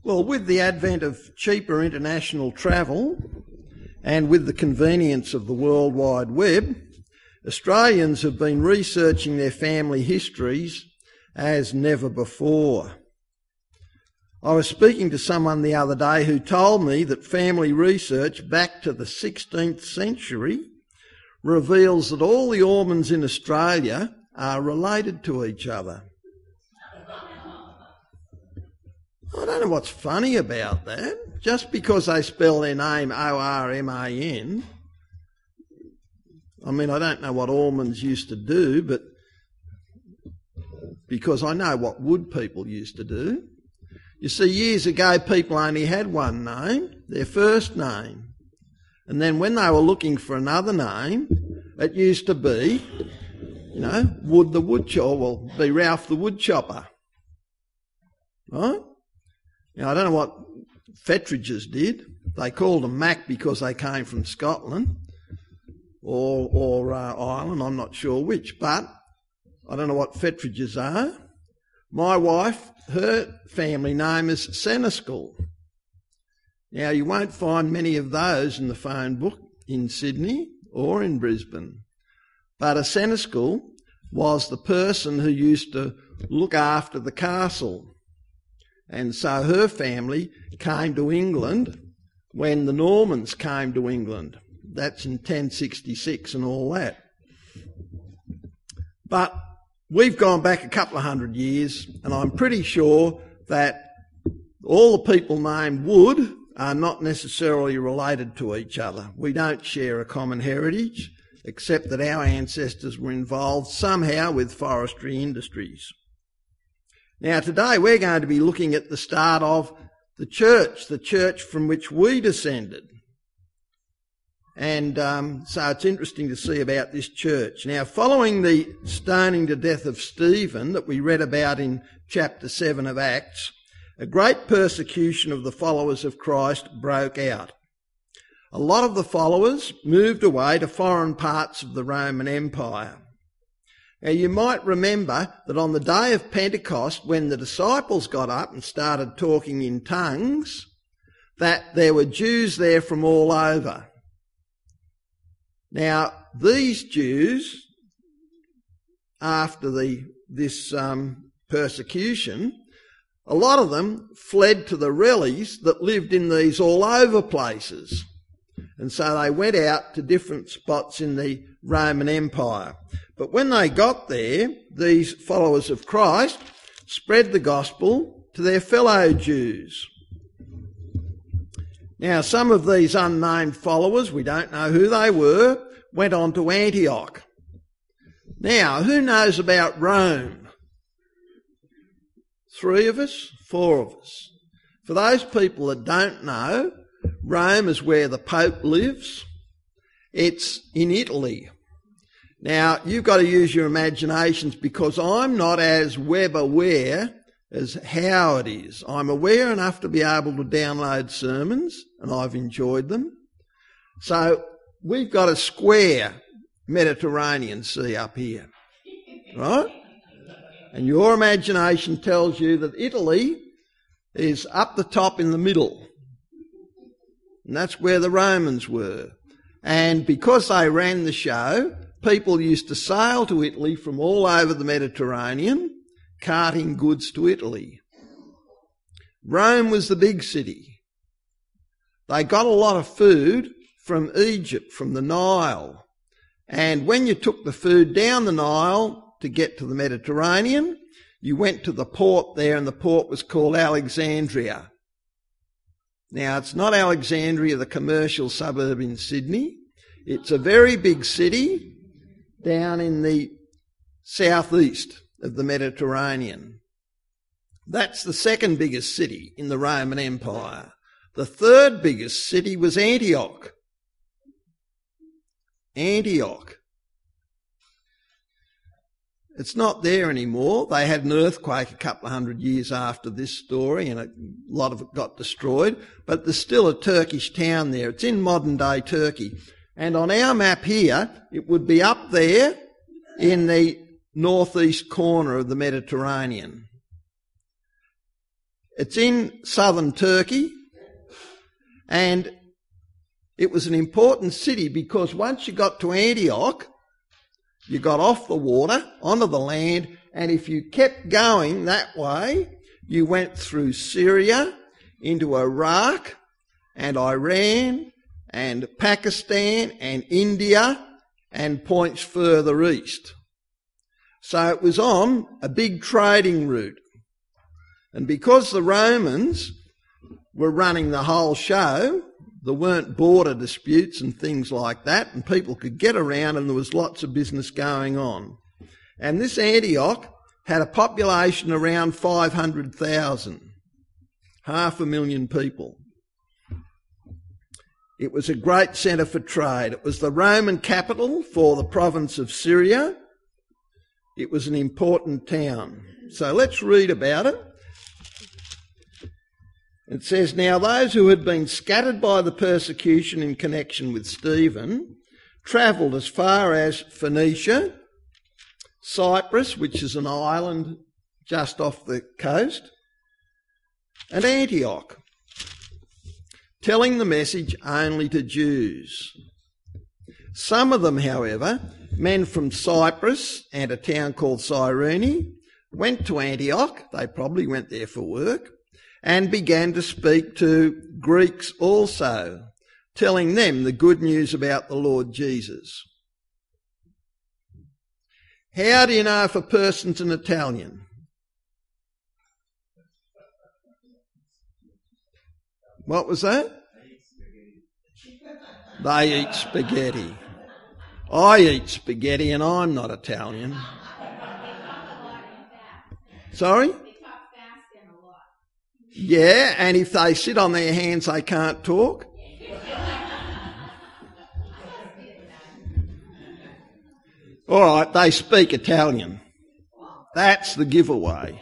Well, with the advent of cheaper international travel and with the convenience of the World Wide Web, Australians have been researching their family histories as never before. I was speaking to someone the other day who told me that family research back to the 16th century reveals that all the Ormonds in Australia are related to each other. I don't know what's funny about that. Just because they spell their name O-R-M-A-N, I mean, I don't know what Ormonds used to do, but because I know what Wood people used to do. You see, years ago people only had one name, their first name. And then when they were looking for another name, it used to be, Wood the Woodchopper, well, be Ralph the Woodchopper. Right? Now, I don't know what Fettridges did. They called them Mac because they came from Scotland or Ireland, I'm not sure which, but I don't know what Fettridges are. My wife, her family name is Seneschal. Now, you won't find many of those in the phone book in Sydney or in Brisbane. But a Seneschal was the person who used to look after the castle. And so her family came to England when the Normans came to England. That's in 1066 and all that. But we've gone back a couple of hundred years, and I'm pretty sure that all the people named Wood are not necessarily related to each other. We don't share a common heritage, except that our ancestors were involved somehow with forestry industries. Now, today we're going to be looking at the start of the church from which we descended. And so it's interesting to see about this church. Now, following the stoning to death of Stephen that we read about in chapter 7 of Acts, a great persecution of the followers of Christ broke out. A lot of the followers moved away to foreign parts of the Roman Empire. Now, you might remember that on the day of Pentecost, when the disciples got up and started talking in tongues, that there were Jews there from all over. Now, these Jews, after this persecution, a lot of them fled to the Rellies that lived in these all over places. And so they went out to different spots in the Roman Empire. But when they got there, these followers of Christ spread the gospel to their fellow Jews. Now, some of these unnamed followers, we don't know who they were, went on to Antioch. Now, who knows about Rome? 3 of us? 4 of us. For those people that don't know, Rome is where the Pope lives. It's in Italy. Now, you've got to use your imaginations because I'm not as web aware as Howard is. I'm aware enough to be able to download sermons, and I've enjoyed them. So we've got a square Mediterranean Sea up here, right? And your imagination tells you that Italy is up the top in the middle. And that's where the Romans were. And because they ran the show, people used to sail to Italy from all over the Mediterranean, carting goods to Italy. Rome was the big city. They got a lot of food from Egypt, from the Nile. And when you took the food down the Nile to get to the Mediterranean, you went to the port there, and the port was called Alexandria. Now, it's not Alexandria, the commercial suburb in Sydney. It's a very big city down in the southeast of the Mediterranean. That's the second biggest city in the Roman Empire. The third biggest city was Antioch. Antioch. It's not there anymore. They had an earthquake a couple of hundred years after this story, and a lot of it got destroyed. But there's still a Turkish town there. It's in modern-day Turkey. And on our map here, it would be up there in the northeast corner of the Mediterranean. It's in southern Turkey, and it was an important city because once you got to Antioch, you got off the water, onto the land, and if you kept going that way, you went through Syria, into Iraq, and Iran, and Pakistan, and India, and points further east. So it was on a big trading route. And because the Romans were running the whole show, there weren't border disputes and things like that, and people could get around and there was lots of business going on. And this Antioch had a population around 500,000, 500,000 people. It was a great centre for trade. It was the Roman capital for the province of Syria. It was an important town. So let's read about it. It says, "Now those who had been scattered by the persecution in connection with Stephen travelled as far as Phoenicia, Cyprus, which is an island just off the coast, and Antioch, telling the message only to Jews. Some of them, however, men from Cyprus and a town called Cyrene, went to Antioch," they probably went there for work, "and began to speak to Greeks also, telling them the good news about the Lord Jesus." How do you know if a person's an Italian? What was that? They eat spaghetti. I eat spaghetti and I'm not Italian. Sorry? Yeah, and if they sit on their hands, they can't talk. All right, they speak Italian. That's the giveaway.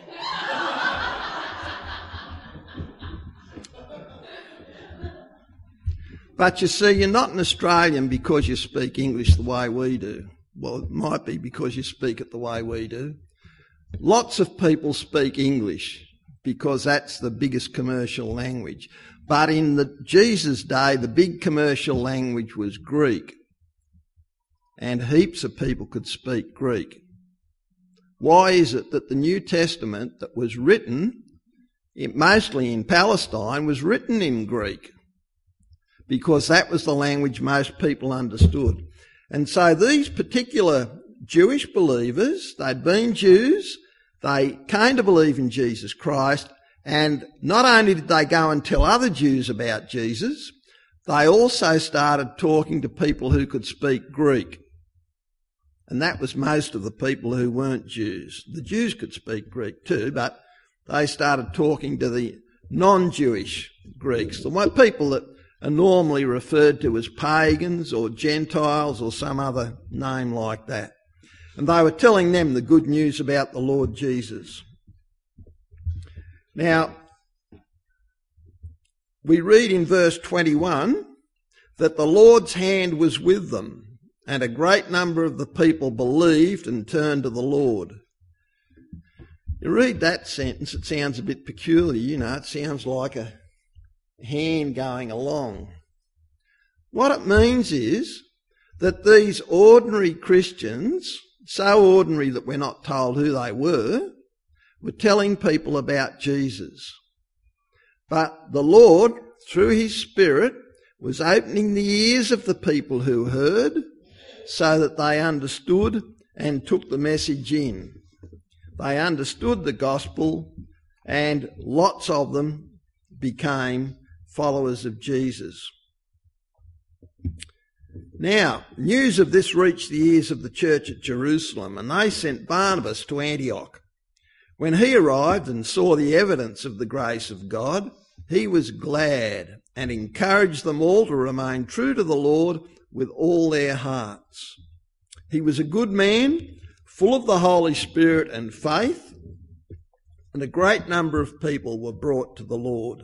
But you see, you're not an Australian because you speak English the way we do. Well, it might be because you speak it the way we do. Lots of people speak English because that's the biggest commercial language. But in Jesus' day, the big commercial language was Greek. And heaps of people could speak Greek. Why is it that the New Testament that was written, mostly in Palestine, was written in Greek? Because that was the language most people understood. And so these particular Jewish believers, they'd been Jews, they came to believe in Jesus Christ, and not only did they go and tell other Jews about Jesus, they also started talking to people who could speak Greek. And that was most of the people who weren't Jews. The Jews could speak Greek too, but they started talking to the non-Jewish Greeks, the people that are normally referred to as pagans or Gentiles or some other name like that. And they were telling them the good news about the Lord Jesus. Now, we read in verse 21 that the Lord's hand was with them, and a great number of the people believed and turned to the Lord. You read that sentence, it sounds a bit peculiar, it sounds like a hand going along. What it means is that these ordinary Christians, so ordinary that we're not told who they were telling people about Jesus. But the Lord, through his Spirit, was opening the ears of the people who heard so that they understood and took the message in. They understood the gospel and lots of them became followers of Jesus. Now, news of this reached the ears of the church at Jerusalem, and they sent Barnabas to Antioch. When he arrived and saw the evidence of the grace of God, he was glad and encouraged them all to remain true to the Lord with all their hearts. He was a good man, full of the Holy Spirit and faith, and a great number of people were brought to the Lord.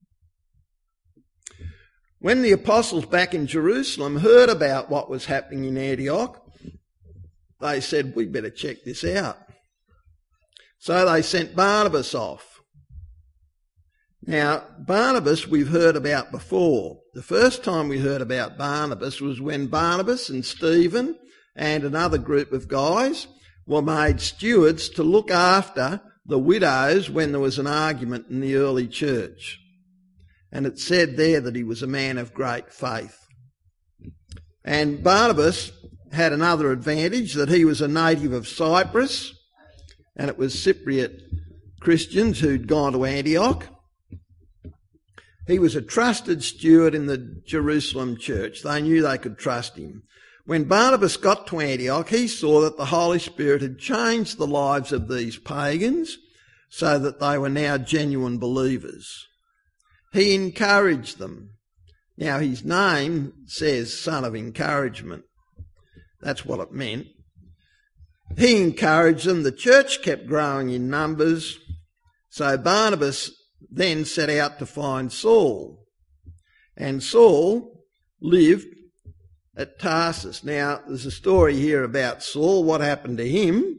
When the apostles back in Jerusalem heard about what was happening in Antioch, they said, we better check this out. So they sent Barnabas off. Now, Barnabas we've heard about before. The first time we heard about Barnabas was when Barnabas and Stephen and another group of guys were made stewards to look after the widows when there was an argument in the early church. And it said there that he was a man of great faith. And Barnabas had another advantage, that he was a native of Cyprus, and it was Cypriot Christians who'd gone to Antioch. He was a trusted steward in the Jerusalem church. They knew they could trust him. When Barnabas got to Antioch, he saw that the Holy Spirit had changed the lives of these pagans so that they were now genuine believers. He encouraged them. Now, his name says Son of Encouragement. That's what it meant. He encouraged them. The church kept growing in numbers. So Barnabas then set out to find Saul. And Saul lived at Tarsus. Now, there's a story here about Saul, what happened to him.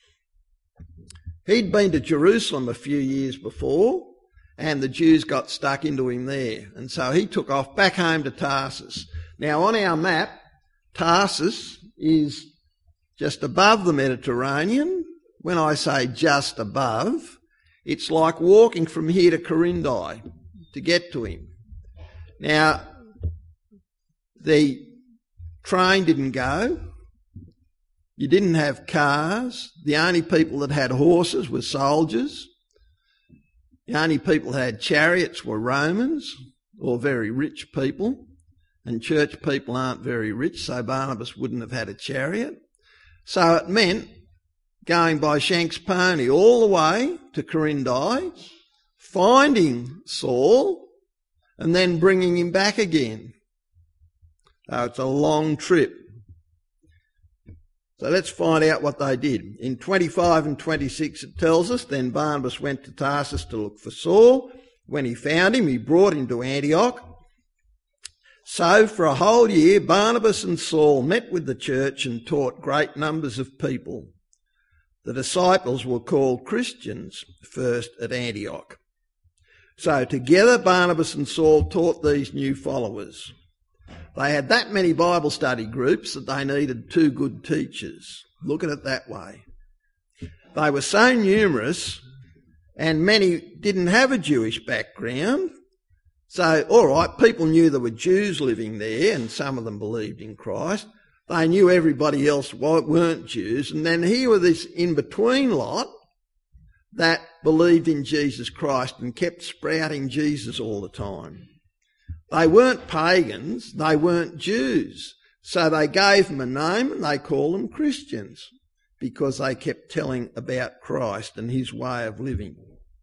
He'd been to Jerusalem a few years before, and the Jews got stuck into him there. And so he took off back home to Tarsus. Now, on our map, Tarsus is just above the Mediterranean. When I say just above, it's like walking from here to Corindi to get to him. Now, the train didn't go. You didn't have cars. The only people that had horses were soldiers. The only people that had chariots were Romans, or very rich people. And church people aren't very rich, so Barnabas wouldn't have had a chariot. So it meant going by Shank's pony all the way to Corindi, finding Saul, and then bringing him back again. So it's a long trip. So let's find out what they did. In 25 and 26 it tells us, then Barnabas went to Tarsus to look for Saul. When he found him, he brought him to Antioch. So for a whole year, Barnabas and Saul met with the church and taught great numbers of people. The disciples were called Christians first at Antioch. So together Barnabas and Saul taught these new followers. They had that many Bible study groups that they needed 2 good teachers. Look at it that way. They were so numerous, and many didn't have a Jewish background. So, all right, people knew there were Jews living there, and some of them believed in Christ. They knew everybody else weren't Jews. And then here were this in-between lot that believed in Jesus Christ and kept sprouting Jesus all the time. They weren't pagans, they weren't Jews. So they gave them a name and they called them Christians because they kept telling about Christ and his way of living.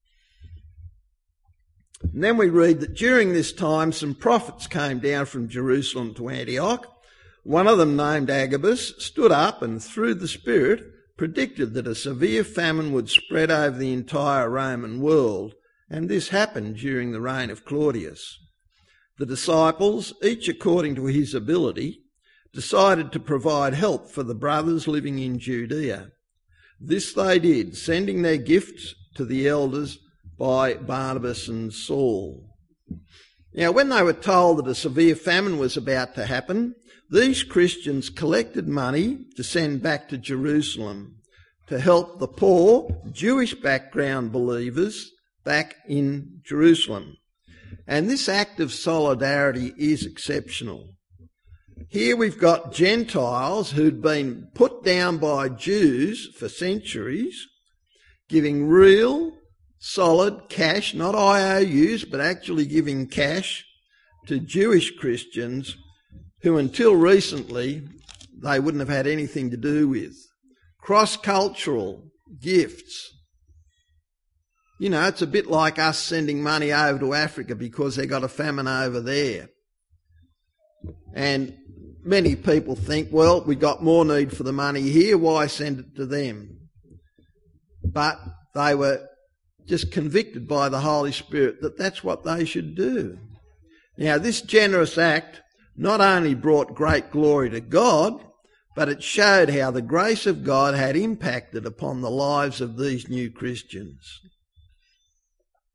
And then we read that during this time some prophets came down from Jerusalem to Antioch. One of them, named Agabus, stood up and through the Spirit predicted that a severe famine would spread over the entire Roman world, and this happened during the reign of Claudius. The disciples, each according to his ability, decided to provide help for the brothers living in Judea. This they did, sending their gifts to the elders by Barnabas and Saul. Now, when they were told that a severe famine was about to happen, these Christians collected money to send back to Jerusalem to help the poor Jewish background believers back in Jerusalem. And this act of solidarity is exceptional. Here we've got Gentiles who'd been put down by Jews for centuries, giving real, solid cash, not IOUs, but actually giving cash to Jewish Christians who until recently they wouldn't have had anything to do with. Cross-cultural gifts. You know, it's a bit like us sending money over to Africa because they got a famine over there. And many people think, well, we got more need for the money here, why send it to them? But they were just convicted by the Holy Spirit that that's what they should do. Now, this generous act not only brought great glory to God, but it showed how the grace of God had impacted upon the lives of these new Christians.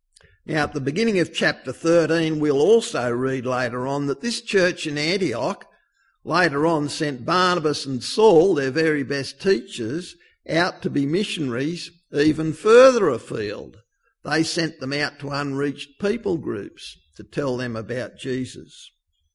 Now, at the beginning of chapter 13, we'll also read later on that this church in Antioch later on sent Barnabas and Saul, their very best teachers, out to be missionaries even further afield. They sent them out to unreached people groups to tell them about Jesus.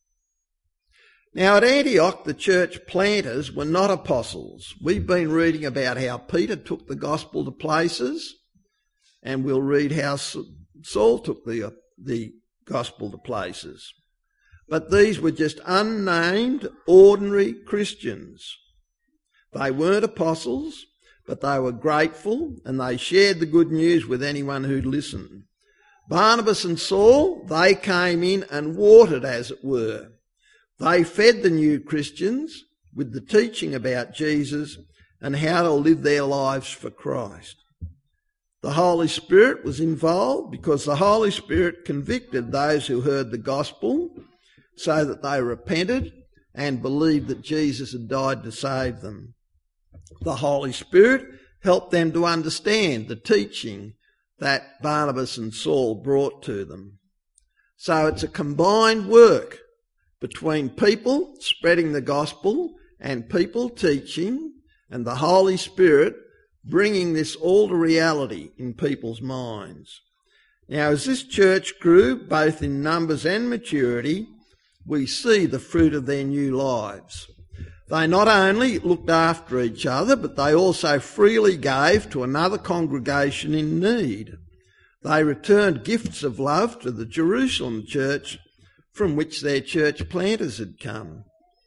Now at Antioch, the church planters were not apostles. We've been reading about how Peter took the gospel to places, and we'll read how Saul took the gospel to places. But these were just unnamed, ordinary Christians. They weren't apostles, but they were grateful, and they shared the good news with anyone who'd listen. Barnabas and Saul, they came in and watered, as it were. They fed the new Christians with the teaching about Jesus and how to live their lives for Christ. The Holy Spirit was involved because the Holy Spirit convicted those who heard the gospel so that they repented and believed that Jesus had died to save them. The Holy Spirit helped them to understand the teaching that Barnabas and Saul brought to them. So it's a combined work between people spreading the gospel and people teaching, and the Holy Spirit bringing this all to reality in people's minds. Now, as this church grew, both in numbers and maturity, we see the fruit of their new lives. They not only looked after each other, but they also freely gave to another congregation in need. They returned gifts of love to the Jerusalem church from which their church planters had come.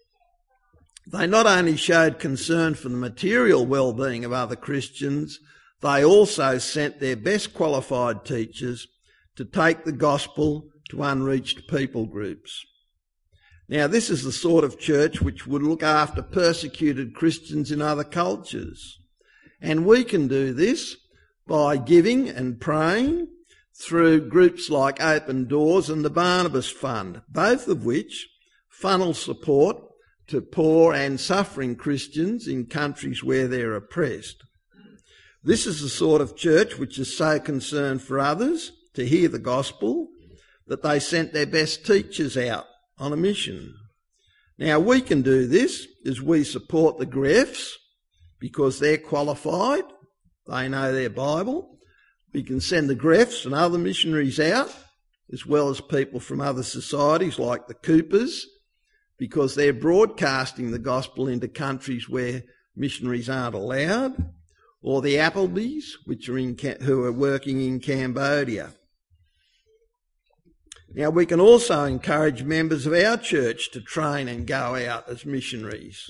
They not only showed concern for the material well-being of other Christians, they also sent their best qualified teachers to take the gospel to unreached people groups. Now, this is the sort of church which would look after persecuted Christians in other cultures. And we can do this by giving and praying through groups like Open Doors and the Barnabas Fund, both of which funnel support to poor and suffering Christians in countries where they're oppressed. This is the sort of church which is so concerned for others to hear the gospel that they sent their best teachers out on a mission. Now, we can do this as we support the Greffs because they're qualified, they know their Bible. We can send the Greffs and other missionaries out, as well as people from other societies like the Coopers, because they're broadcasting the gospel into countries where missionaries aren't allowed, or the Applebys, who are working in Cambodia. Now, we can also encourage members of our church to train and go out as missionaries.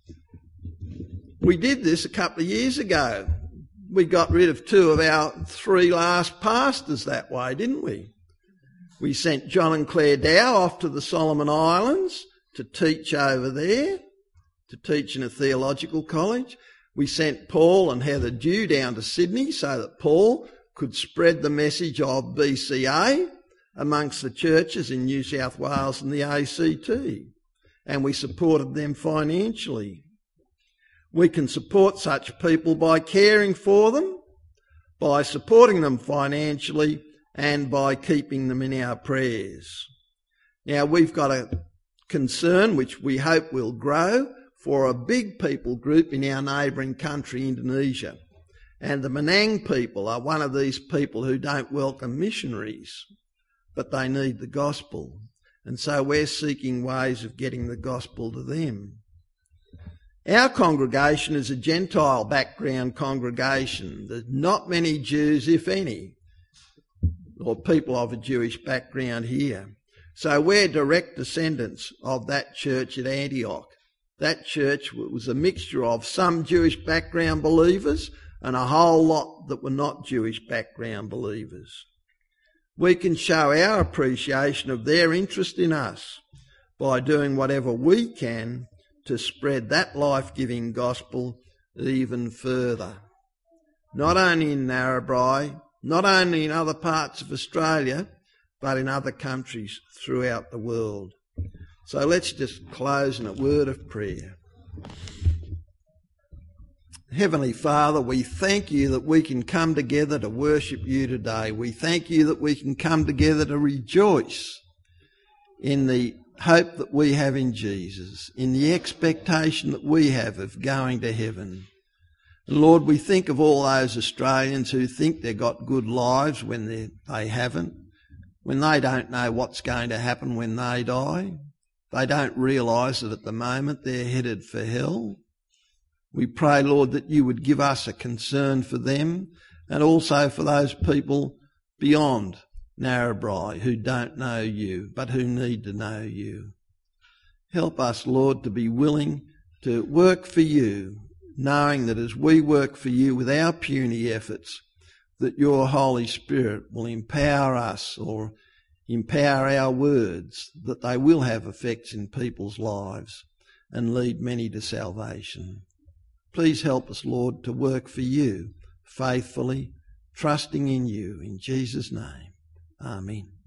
We did this a couple of years ago. We got rid of 2 of our 3 last pastors that way, didn't we? We sent John and Claire Dow off to the Solomon Islands to teach over there, to teach in a theological college. We sent Paul and Heather Dew down to Sydney so that Paul could spread the message of BCA amongst the churches in New South Wales and the ACT. And we supported them financially. We can support such people by caring for them, by supporting them financially, and by keeping them in our prayers. Now, we've got a concern, which we hope will grow, for a big people group in our neighbouring country, Indonesia. And the Menang people are one of these people who don't welcome missionaries, but they need the gospel. And so we're seeking ways of getting the gospel to them. Our congregation is a Gentile background congregation. There's not many Jews, if any, or people of a Jewish background here. So we're direct descendants of that church at Antioch. That church was a mixture of some Jewish background believers and a whole lot that were not Jewish background believers. We can show our appreciation of their interest in us by doing whatever we can to spread that life-giving gospel even further. Not only in Narrabri, not only in other parts of Australia, but in other countries throughout the world. So let's just close in a word of prayer. Heavenly Father, we thank you that we can come together to worship you today. We thank you that we can come together to rejoice in the hope that we have in Jesus, in the expectation that we have of going to heaven. And Lord, we think of all those Australians who think they've got good lives when they haven't, when they don't know what's going to happen when they die. They don't realise that at the moment they're headed for hell. We pray, Lord, that you would give us a concern for them and also for those people beyond Narrabri who don't know you but who need to know you. Help us, Lord, to be willing to work for you, knowing that as we work for you with our puny efforts, that your Holy Spirit will empower us or empower our words, that they will have effects in people's lives and lead many to salvation. Please help us, Lord, to work for you faithfully, trusting in you. In Jesus' name, amen.